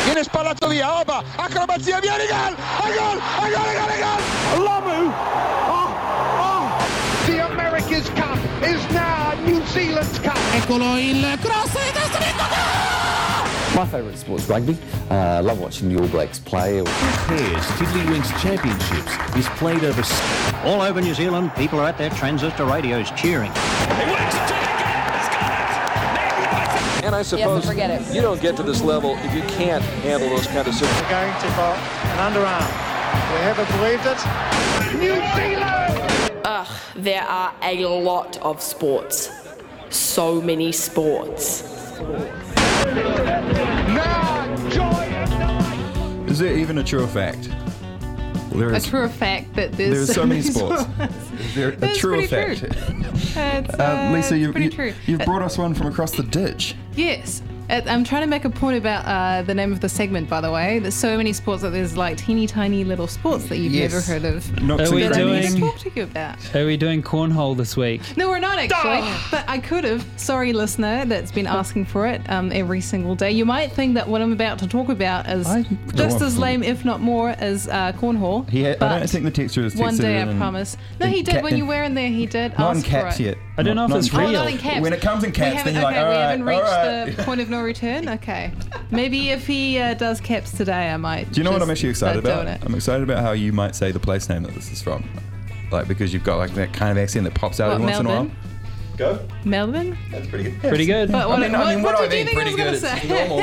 Viene spallato via, Oba, acrobazia, viene gol! A gol! Lamu! The America's Cup is now New Zealand's Cup. Eccolo il cross e My favourite sport's rugby. I love watching the All Blacks play. Pairs Tiddlywinks Championships is played over... All over New Zealand, people are at their transistor radios cheering. And I suppose you don't get to this level if you can't handle those kind of situations. We're going to for an underarm. We haven't believed it. New Zealand! There are a lot of sports. So many sports. Now, joy and delight. Is there even a truer fact? A truer fact that there's so many sports. Is there a truer fact? Lisa, you've brought us one from across the ditch. Yes. I'm trying to make a point about the name of the segment, by the way. There's so many sports that there's like teeny tiny little sports that you've never heard of. Are we doing talk to you about? Are we doing cornhole this week? No, we're not actually. But I could have. Sorry, listener, that's been asking for it every single day. You might think that what I'm about to talk about is just as lame, if not more, as cornhole. I don't think the texture is texted. One day, I promise. No, he did. When you were in there, he did. Not in ask caps for it. yet. I don't know if it's real. Not in caps. When it comes in caps, then you're like, all right, we haven't reached all right. the point of no return. Okay, maybe if he does caps today, I might. Do you know what I'm actually excited about? It. I'm excited about how you might say the place name that this is from, like because you've got like that kind of accent that pops out every once in a while. Go. Melbourne. That's pretty good. Pretty good. But what did you think pretty I was good. going to say? Normal.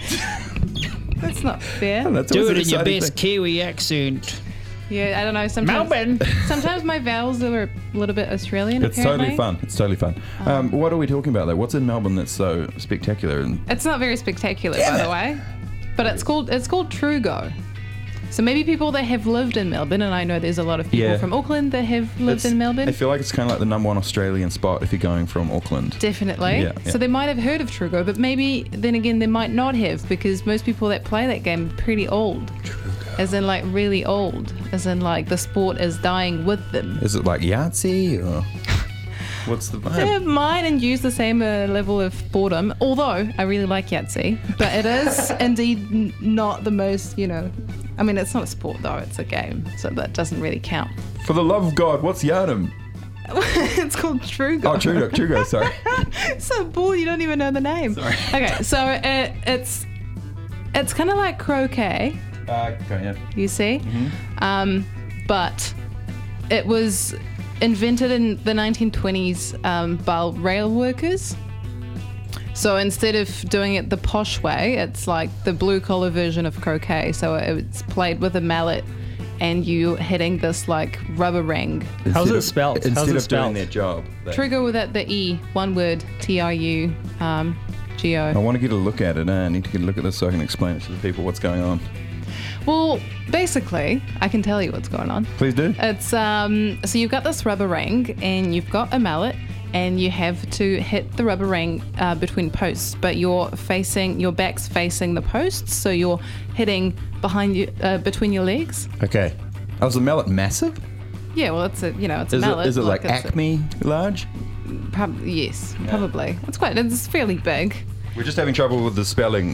That's not fair. Do it in your best Kiwi accent. Yeah, I don't know. Sometimes my vowels are a little bit Australian. It's apparently. totally fun. What are we talking about though? What's in Melbourne that's so spectacular? It's not very spectacular, by the way. But it's called Trugo. So maybe people that have lived in Melbourne, and I know there's a lot of people from Auckland that have lived in Melbourne. I feel like it's kind of like the number one Australian spot if you're going from Auckland. Definitely. Yeah. So they might have heard of Trugo, but maybe then again they might not have because most people that play that game are pretty old. Trugo. As in like really old. As in like the sport is dying with them. Is it like Yahtzee or what's the vibe? It might induce the same level of boredom, although I really like Yahtzee. But it is indeed not the most, I mean, it's not a sport though, it's a game, so that doesn't really count. For the love of God, what's Yardum? It's called Trugo. Oh, Trugo, sorry. So bored, you don't even know the name. Sorry. Okay, so it's kind of like croquet. Yeah. You see? Mm-hmm. But it was invented in the 1920s by rail workers. So instead of doing it the posh way, it's like the blue-collar version of croquet. So it's played with a mallet and you hitting this like rubber ring. How's it spelled? Instead of doing their job. Trugo without the E, one word, T-R-U-G-O. I want to get a look at it. I need to get a look at this so I can explain it to the people what's going on. Well, basically, I can tell you what's going on. Please do. It's so you've got this rubber ring and you've got a mallet and you have to hit the rubber ring between posts, but your back's facing the posts, so you're hitting behind you between your legs. Okay. Oh, is the mallet massive? Yeah, well, it's a mallet. Is it like Acme large? Yes, probably. It's fairly big. We're just having trouble with the spelling.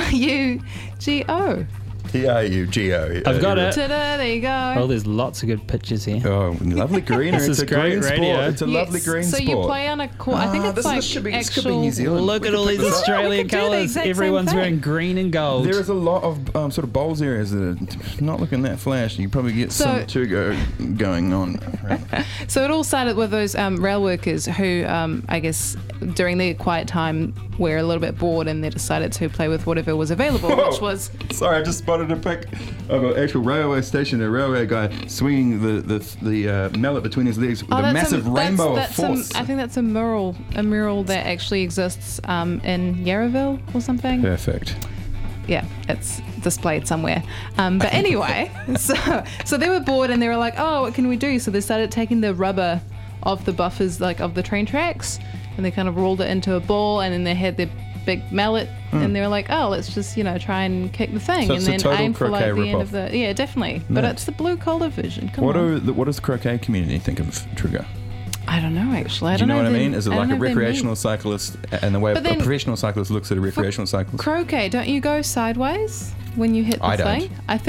Trugo. T-R-U-G-O. I've got it. Ta-da, there you go. Oh, there's lots of good pictures here. Oh, lovely green. This is great radio. It's a lovely green sport. So you play on a court. I think it's like this could be actual. New Zealand. Look at all these Australian colours. Everyone's wearing green and gold. There is a lot of sort of bowls areas that are not looking that flashy. You probably get some Trugo going on. Right? So it all started with those rail workers who, I guess, during their quiet time, were a little bit bored and they decided to play with whatever was available, which was... Sorry, I just spotted a pic of an actual railway station, a railway guy swinging the mallet between his legs with a massive rainbow of force. I think that's a mural that actually exists in Yarraville or something. Perfect. Yeah, it's displayed somewhere. But anyway, so they were bored and they were like, oh, what can we do? So they started taking the rubber off the buffers, like of the train tracks, and they kind of rolled it into a ball, and then they had their big mallet, and they were like, oh, let's just, try and kick the thing, so and then aim for like the end of the... Yeah, definitely. But it's the blue-collar version. Come on. What does the croquet community think of Trugo? I don't know, actually. Do you know what I mean? if Is it like a recreational cyclist and the way a professional cyclist looks at a recreational cyclist? Croquet, don't you go sideways when you hit the thing? I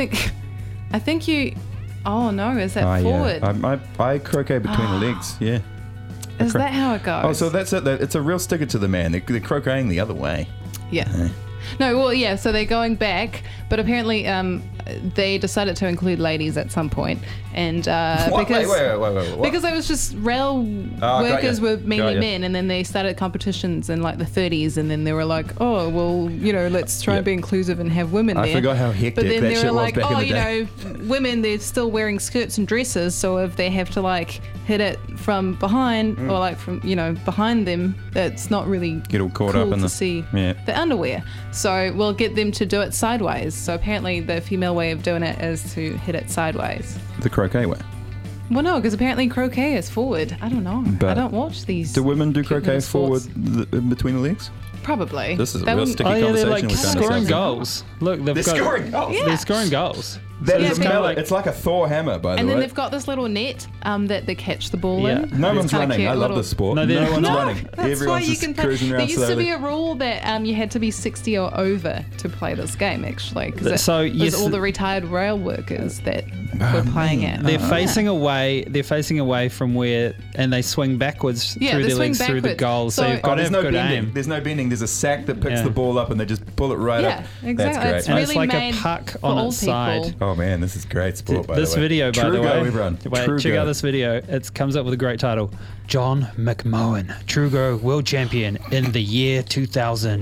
think you... Oh, no, is that forward? Yeah. I croquet between the legs, yeah. Is that how it goes? Oh, so that's it. It's a real sticker to the man. They're croqueting the other way. Yeah. No, well, yeah, so they're going back, but apparently they decided to include ladies at some point, and because wait. because it was just rail workers were mainly men, and then they started competitions in like the 30s, and then they were like, oh, well, let's try and be inclusive and have women there. I forgot how hectic but then that they shit were was like, back in the day. Women, they're still wearing skirts and dresses, so if they have to like hit it from behind or like from behind them, that's not really get all caught cool up in to see the underwear. So we'll get them to do it sideways. So apparently the female way of doing it is to hit it sideways. The croquet way. Well, no, because apparently croquet is forward. I don't know. But I don't watch these. Do women do croquet forward between the legs? Probably. This is a real sticky conversation. They're like we've done scoring goals. Look, they're scoring goals. Yeah. They're scoring goals. That is it's like a Thor hammer, by the way. And then they've got this little net that they catch the ball in. No one's running. I love this sport. No one's running. Everyone's just cruising around slowly. There used to be a rule that you had to be 60 or over to play this game, actually. Because it was all the retired rail workers that were playing it. They're facing away. They're facing away from where, and they swing backwards through their legs through the goal. So you've got to have good aim. There's no bending. There's a sack that picks the ball up, and they just pull it right up. Yeah, exactly. That's great. It's and really it's like a puck on its side. Oh man, this is great sport. By This the way. video, by the way, everyone. check out this video. It comes up with a great title: John McMahon, Trugo World Champion in the year 2000.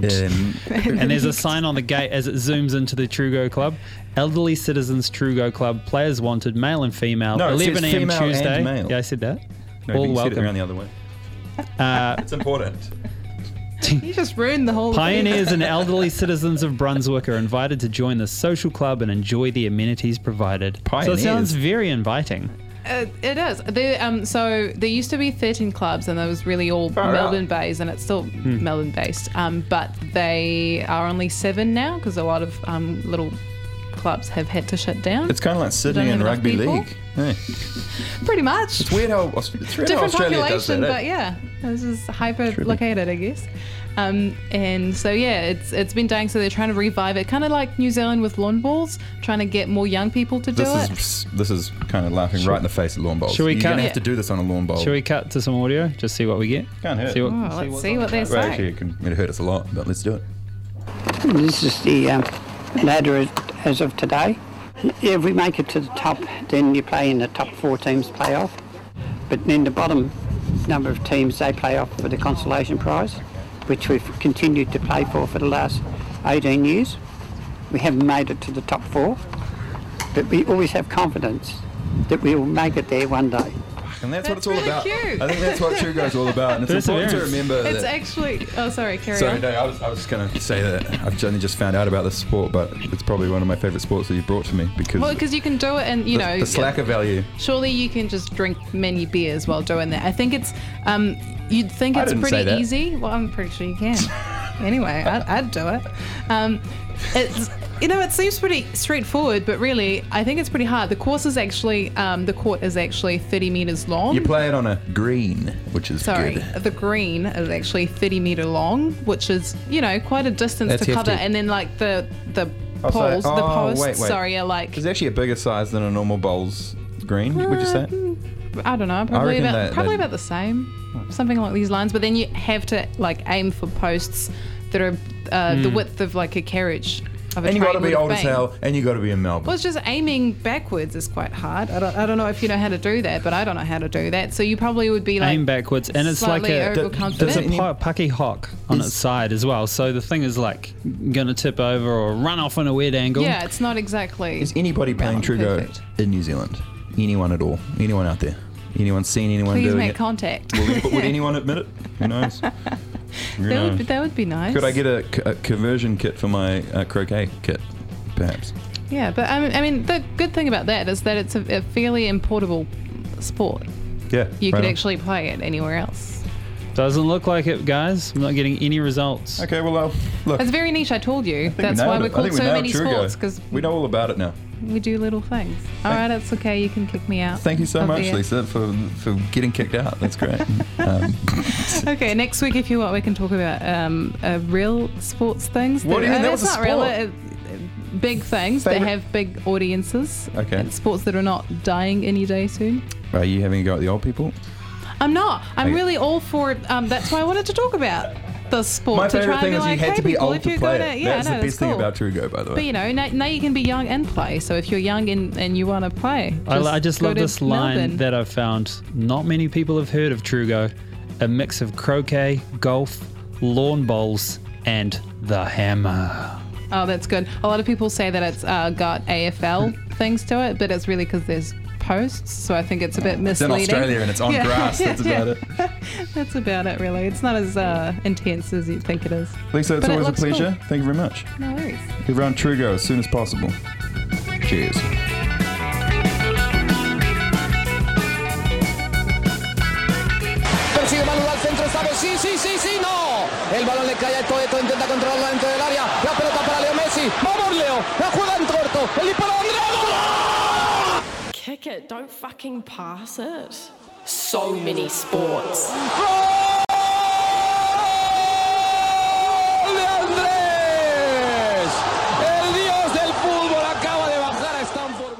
And there's a sign on the gate as it zooms into the Trugo Club. Elderly Citizens Trugo Club, players wanted, male and female. No, 11 a.m. female Tuesday. and male. Yeah, I said that. No, all you welcome. said it around the other way. It's important. You just ruined the whole Pioneers and elderly citizens of Brunswick are invited to join the social club and enjoy the amenities provided. Pioneers. So it sounds very inviting. It is. So there used to be 13 clubs, and that was really all Melbourne-based, and it's still Melbourne-based. But they are only 7 now because a lot of little clubs have had to shut down. It's kind of like Sydney and rugby league. Hey. Pretty much. It's weird how different Australia population, does that, but yeah, this is hyper-located, I guess. And so it's been dying. So they're trying to revive it, kind of like New Zealand with lawn bowls, trying to get more young people to do it. This is kind of laughing right in the face of lawn bowls. You're going to have to do this on a lawn bowl. Should we cut to some audio? Just see what we get. Can't hurt. Let's see what they say. Well, actually, it'll hurt us a lot, but let's do it. This is the ladder as of today. If we make it to the top, then you play in the top 4 teams playoff. But then the bottom number of teams, they play off for the consolation prize, which we've continued to play for the last 18 years. We haven't made it to the top 4, but we always have confidence that we will make it there one day. And that's what it's all really about. Cute. I think that's what Trugo's all about. And it's important to remember It's that... actually... Oh, sorry, carry Sorry, on. no, I was just going to say that I've only just found out about this sport, but it's probably one of my favourite sports that you've brought to me because you can do it and, the slacker value. Surely you can just drink many beers while doing that. I think it's... you'd think it's pretty easy. Well, I'm pretty sure you can. Anyway, I'd do it. It's... it seems pretty straightforward, but really, I think it's pretty hard. The court is actually 30 meters long. You play it on a green, which is good. The green is actually 30 meter long, which is, quite a distance to cover. And then like the poles, are like... It's actually a bigger size than a normal bowls green, would you say? I don't know, probably about the same. Something along these lines, but then you have to like aim for posts that are the width of like a carriage. And you got to be old as hell, and you got to be in Melbourne. Well, it's just aiming backwards is quite hard. I don't know if you know how to do that, but I don't know how to do that. So you probably would be like aim backwards, and it's like there's a pucky hock on its side as well. So the thing is like gonna tip over or run off on a weird angle. Yeah, it's not exactly. Is anybody playing Trugo in New Zealand? Anyone at all? Anyone out there? Anyone seen anyone doing it? Please make contact. Would anyone admit it? Who knows? That would be nice. Could I get a conversion kit for my croquet kit, perhaps? Yeah, but I mean, the good thing about that is that it's a fairly importable sport. Yeah. You could actually play it anywhere else. Doesn't look like it, guys. I'm not getting any results. Okay, well, look. It's very niche, I told you. That's why we call so many sports. We know all about it now. we do little things. All right, it's okay. You can kick me out. Thank you so of much, there. Lisa, for getting kicked out. That's great. Okay, next week, if you want, we can talk about real sports things. What do you mean? That was a not sport. real. Big things that have big audiences. Okay. And sports that are not dying any day soon. Are you having a go at the old people? I'm not. I'm Okay. really all for it. That's why I wanted to talk about the sport. My to favourite try thing and is be you like, had hey, to be people, old if to you're play gonna, it. yeah, That's no, the best thing cool. about Trugo, by the way. But you know, now you can be young and play. So if you're young and you want to play, I just go love to this line Melbourne. that I've found. Not many people have heard of Trugo. A mix of croquet, golf, lawn bowls, and the hammer. Oh, that's good. A lot of people say that it's got AFL things to it, but it's really because there's posts. So I think it's a bit misleading. It's in Australia and it's on grass. That's about it. That's about it, really. It's not as intense as you think it is. Lisa, it's But it always a looks pleasure. cool. Thank you very much. No worries. Give round Trugo as soon as possible. Cheers. Persigue Manu al centro, sabe, sí, no. El balón le cae a Eto'o, intenta controlarlo dentro del área. La pelota para Leo Messi. Vamos, Leo. La juega en corto. El disparo de Andrés. Kick it, don't fucking pass it. So many sports. ¡Gol!